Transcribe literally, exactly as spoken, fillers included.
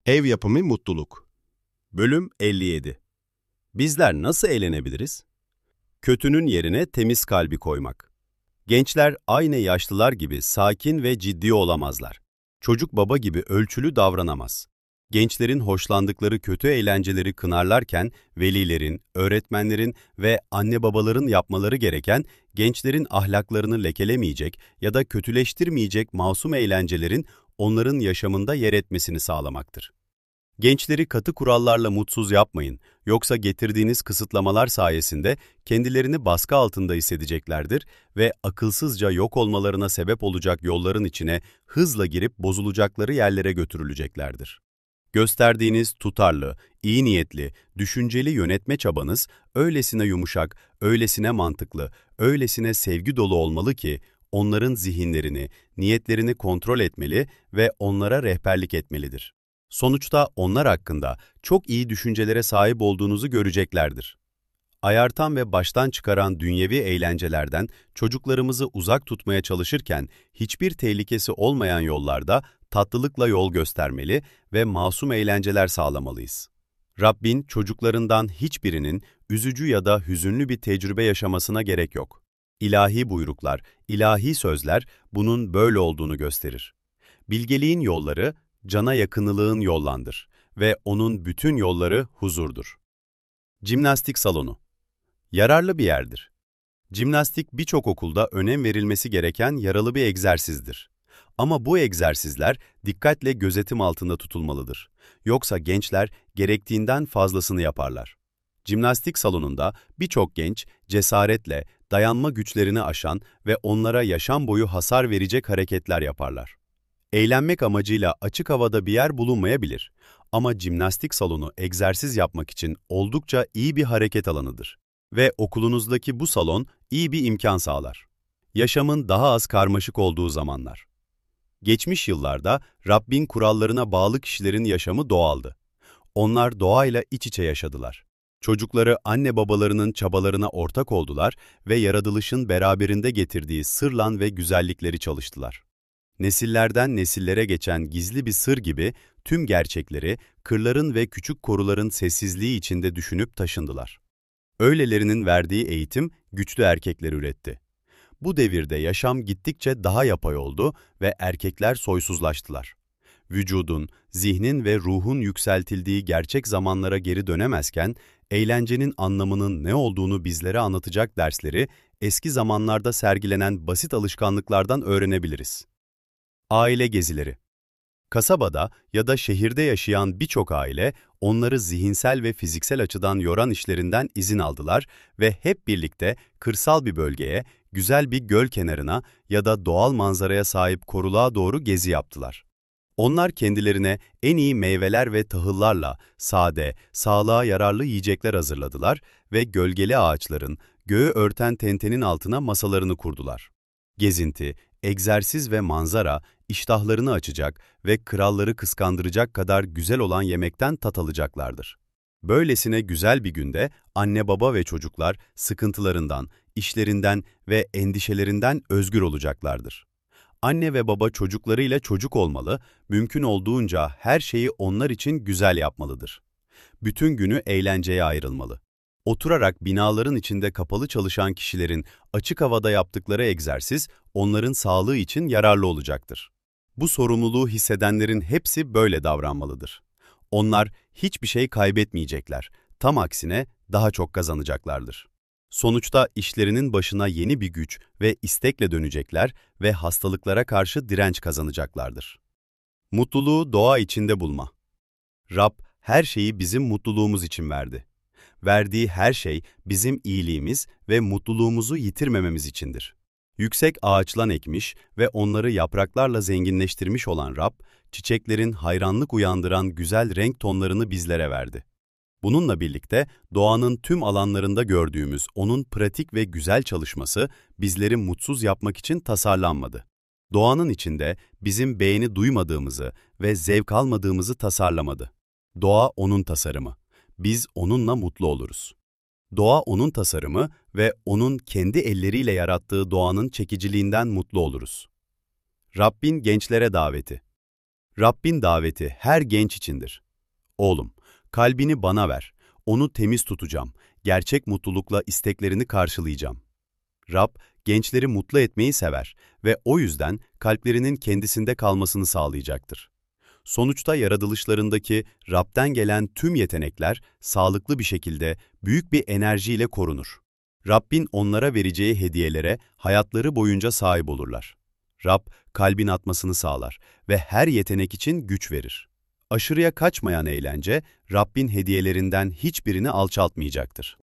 Ev yapımı mutluluk. Bölüm elli yedi. Bizler nasıl eğlenebiliriz? Kötünün yerine temiz kalbi koymak. Gençler aynı yaşlılar gibi sakin ve ciddi olamazlar. Çocuk baba gibi ölçülü davranamaz. Gençlerin hoşlandıkları kötü eğlenceleri kınarlarken velilerin, öğretmenlerin ve anne babaların yapmaları gereken gençlerin ahlaklarını lekelemeyecek ya da kötüleştirmeyecek masum eğlencelerin onların yaşamında yer etmesini sağlamaktır. Gençleri katı kurallarla mutsuz yapmayın, yoksa getirdiğiniz kısıtlamalar sayesinde kendilerini baskı altında hissedeceklerdir ve akılsızca yok olmalarına sebep olacak yolların içine hızla girip bozulacakları yerlere götürüleceklerdir. Gösterdiğiniz tutarlı, iyi niyetli, düşünceli yönetme çabanız öylesine yumuşak, öylesine mantıklı, öylesine sevgi dolu olmalı ki onların zihinlerini, niyetlerini kontrol etmeli ve onlara rehberlik etmelidir. Sonuçta onlar hakkında çok iyi düşüncelere sahip olduğunuzu göreceklerdir. Ayartan ve baştan çıkaran dünyevi eğlencelerden çocuklarımızı uzak tutmaya çalışırken hiçbir tehlikesi olmayan yollarda tatlılıkla yol göstermeli ve masum eğlenceler sağlamalıyız. Rabbin çocuklarından hiçbirinin üzücü ya da hüzünlü bir tecrübe yaşamasına gerek yok. İlahi buyruklar, ilahi sözler bunun böyle olduğunu gösterir. Bilgeliğin yolları, cana yakınlığın yollandır ve onun bütün yolları huzurdur. Jimnastik salonu. Yararlı bir yerdir. Jimnastik birçok okulda önem verilmesi gereken yaralı bir egzersizdir. Ama bu egzersizler dikkatle gözetim altında tutulmalıdır. Yoksa gençler gerektiğinden fazlasını yaparlar. Jimnastik salonunda birçok genç cesaretle dayanma güçlerini aşan ve onlara yaşam boyu hasar verecek hareketler yaparlar. Eğlenmek amacıyla açık havada bir yer bulunmayabilir ama jimnastik salonu egzersiz yapmak için oldukça iyi bir hareket alanıdır ve okulunuzdaki bu salon iyi bir imkan sağlar. Yaşamın daha az karmaşık olduğu zamanlar. Geçmiş yıllarda Rabbin kurallarına bağlı kişilerin yaşamı doğaldı. Onlar doğayla iç içe yaşadılar. Çocukları anne babalarının çabalarına ortak oldular ve yaratılışın beraberinde getirdiği sırlan ve güzellikleri çalıştılar. Nesillerden nesillere geçen gizli bir sır gibi tüm gerçekleri kırların ve küçük koruların sessizliği içinde düşünüp taşındılar. Öylelerinin verdiği eğitim güçlü erkekler üretti. Bu devirde yaşam gittikçe daha yapay oldu ve erkekler soysuzlaştılar. Vücudun, zihnin ve ruhun yükseltildiği gerçek zamanlara geri dönemezken, eğlencenin anlamının ne olduğunu bizlere anlatacak dersleri eski zamanlarda sergilenen basit alışkanlıklardan öğrenebiliriz. Aile gezileri. Kasabada ya da şehirde yaşayan birçok aile, onları zihinsel ve fiziksel açıdan yoran işlerinden izin aldılar ve hep birlikte kırsal bir bölgeye, güzel bir göl kenarına ya da doğal manzaraya sahip koruluğa doğru gezi yaptılar. Onlar kendilerine en iyi meyveler ve tahıllarla sade, sağlığa yararlı yiyecekler hazırladılar ve gölgeli ağaçların, göğü örten tentenin altına masalarını kurdular. Gezinti, egzersiz ve manzara, iştahlarını açacak ve kralları kıskandıracak kadar güzel olan yemekten tat alacaklardır. Böylesine güzel bir günde anne baba ve çocuklar sıkıntılarından, işlerinden ve endişelerinden özgür olacaklardır. Anne ve baba çocuklarıyla çocuk olmalı, mümkün olduğunca her şeyi onlar için güzel yapmalıdır. Bütün günü eğlenceye ayrılmalı. Oturarak binaların içinde kapalı çalışan kişilerin açık havada yaptıkları egzersiz onların sağlığı için yararlı olacaktır. Bu sorumluluğu hissedenlerin hepsi böyle davranmalıdır. Onlar hiçbir şey kaybetmeyecekler, tam aksine daha çok kazanacaklardır. Sonuçta işlerinin başına yeni bir güç ve istekle dönecekler ve hastalıklara karşı direnç kazanacaklardır. Mutluluğu doğa içinde bulma. Rab her şeyi bizim mutluluğumuz için verdi. Verdiği her şey bizim iyiliğimiz ve mutluluğumuzu yitirmememiz içindir. Yüksek ağaçlan ekmiş ve onları yapraklarla zenginleştirmiş olan Rab, çiçeklerin hayranlık uyandıran güzel renk tonlarını bizlere verdi. Bununla birlikte doğanın tüm alanlarında gördüğümüz onun pratik ve güzel çalışması bizleri mutsuz yapmak için tasarlanmadı. Doğanın içinde bizim beğeni duymadığımızı ve zevk almadığımızı tasarlamadı. Doğa onun tasarımı. Biz onunla mutlu oluruz. Doğa onun tasarımı ve onun kendi elleriyle yarattığı doğanın çekiciliğinden mutlu oluruz. Rabbin gençlere daveti. Rabbin daveti her genç içindir. Oğlum, kalbini bana ver, onu temiz tutacağım, gerçek mutlulukla isteklerini karşılayacağım. Rab, gençleri mutlu etmeyi sever ve o yüzden kalplerinin kendisinde kalmasını sağlayacaktır. Sonuçta yaratılışlarındaki Rab'den gelen tüm yetenekler sağlıklı bir şekilde büyük bir enerjiyle korunur. Rabbin onlara vereceği hediyelere hayatları boyunca sahip olurlar. Rab, kalbin atmasını sağlar ve her yetenek için güç verir. Aşırıya kaçmayan eğlence, Rabbin hediyelerinden hiçbirini alçaltmayacaktır.